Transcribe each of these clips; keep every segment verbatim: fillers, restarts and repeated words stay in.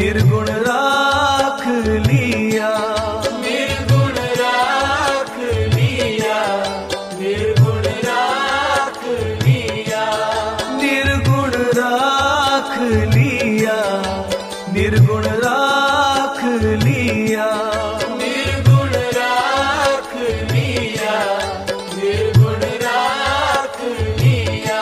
निर्गुण राख लिया, निर्गुण राख लिया, निर्गुण राख लिया, निर्गुण राख लिया, निर्गुण राख लिया, निर्गुण राख लिया, निर्गुण राख लिया।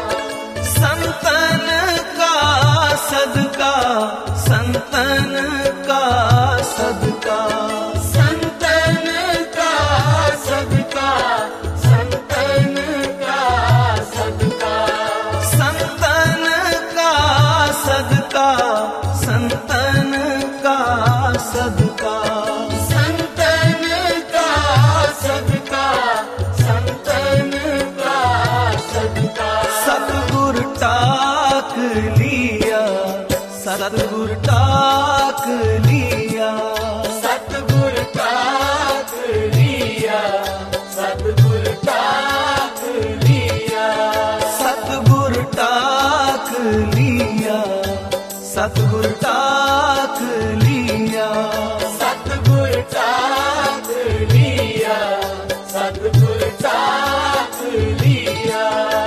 संतन का सदका, संतन का सदका, संतन का सदका, संतन का सदका, संतन का सदका, संतन का सदका, संतन का सदका, संतन का सदका। सतगुर टाक लिया, सतगुर टाक लिया, सतगुर टाक लिया, सतगुर टाक लिया, सतगुर टाक लिया, सतगुर टाक लिया, सतगुर टाक लिया, सतगुर टाक लिया।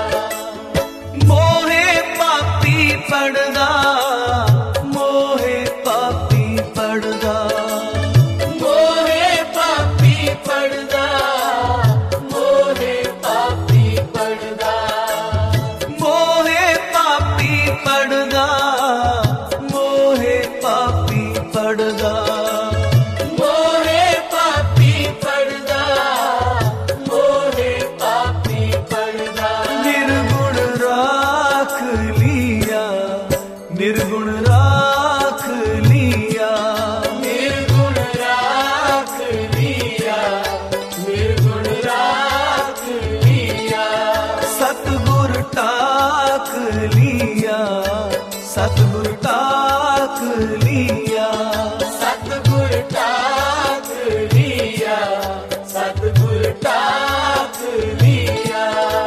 मोहे पापी पड़दा, मोहे पापी पड़दा, मोहे पापी पड़दा, मोहे पापी पड़दा, मोहे पापी पड़दा, मोहे पापी पड़दा, मोहे पापी पड़दा, मोहे पापी पड़दा। निर्गुण राख लिया, निर्गुण राख लिया, निर्गुण राख लिया, निर्गुण राख लिया। सतगुर टाक लिया, सतगुर टाक लिया, सतगुर टाक लिया, सतगुर टाक लिया।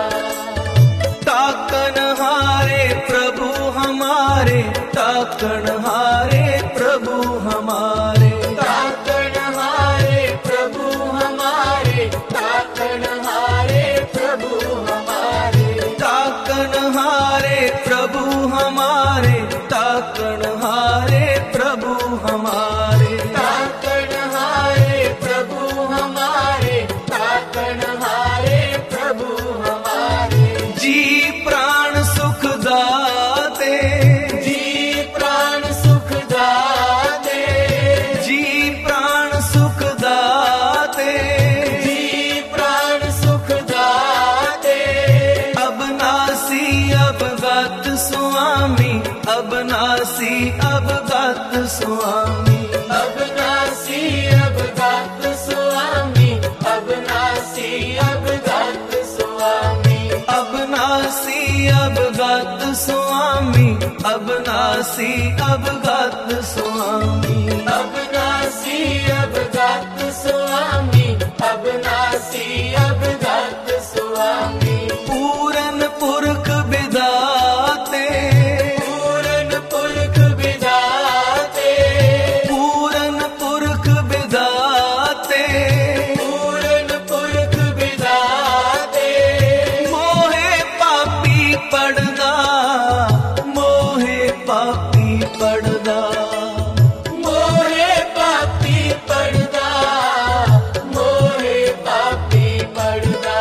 टाकन हारे प्रभु हमारे, टाकन हारे प्रभु हमारे, ताकन हारे प्रभु हमारे, ताकन हारे प्रभु हमारे, टाकन हारे प्रभु हमारे, टाकन हारे प्रभु हमारे, ताकन हारे प्रभु हमारे, ताकन हारे प्रभु हमारे। जी प्राण सुख दाते, जी प्राण सुख दाते, जी प्राण सुख दाते, जी प्राण सुख दाते। अबनासी अबगत स्वामी, अबनासी अबगत स्वामी, अबनासी अबगत स्वामी, अबनासी अबगत स्वामी, अबनासी अबगत स्वामी, अबनासी अबगत स्वामी, अबनासी अबगत स्वामी, अबनासी अबगत स्वामी। पूरन पुरख विदाते, पूरन पुरख विदाते, पूरन पुरख विदाते, पूरन पुरख विदाते। मोहे पापी पड़दा, मोहे पापी पड़दा, मोहे पापी पड़दा, मोहे पापी पड़दा,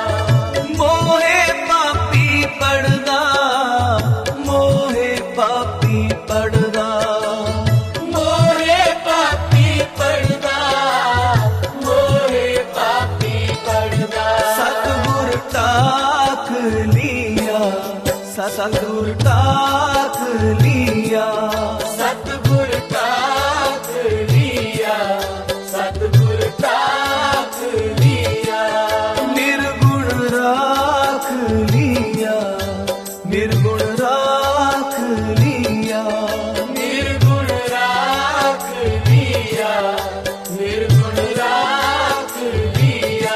मोहे पापी पड़दा, मोहे पापी पड़दा, मोहे पापी पड़दा, मोहे पापी पड़दा। सतगुर टाक लिया, सतगुर टाक लिया, सतगुर टाक लिया, सतगुर टाक लिया। निर्गुण राख लिया, निर्गुण राख लिया, निर्गुण राख लिया, निर्गुण राख लिया।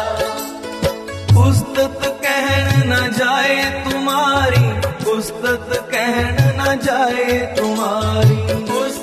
उस्तत कहन न जाए तुम्हारी, उस्तत कहन न जाए तुम्हारी, उस